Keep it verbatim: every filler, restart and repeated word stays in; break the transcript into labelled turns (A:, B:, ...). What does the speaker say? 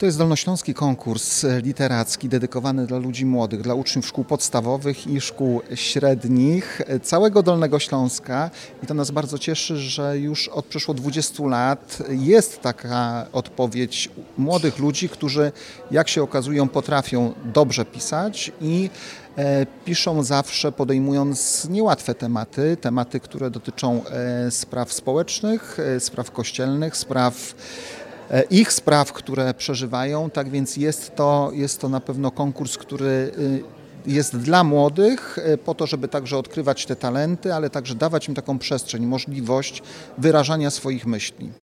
A: To jest dolnośląski konkurs literacki dedykowany dla ludzi młodych, dla uczniów szkół podstawowych i szkół średnich całego Dolnego Śląska. I to nas bardzo cieszy, że już od przeszło dwudziestu lat jest taka odpowiedź młodych ludzi, którzy, jak się okazują, potrafią dobrze pisać i piszą zawsze podejmując niełatwe tematy, tematy, które dotyczą spraw społecznych, spraw kościelnych, spraw ich spraw, które przeżywają. Tak więc jest to, jest to na pewno konkurs, który jest dla młodych po to, żeby także odkrywać te talenty, ale także dawać im taką przestrzeń, możliwość wyrażania swoich myśli.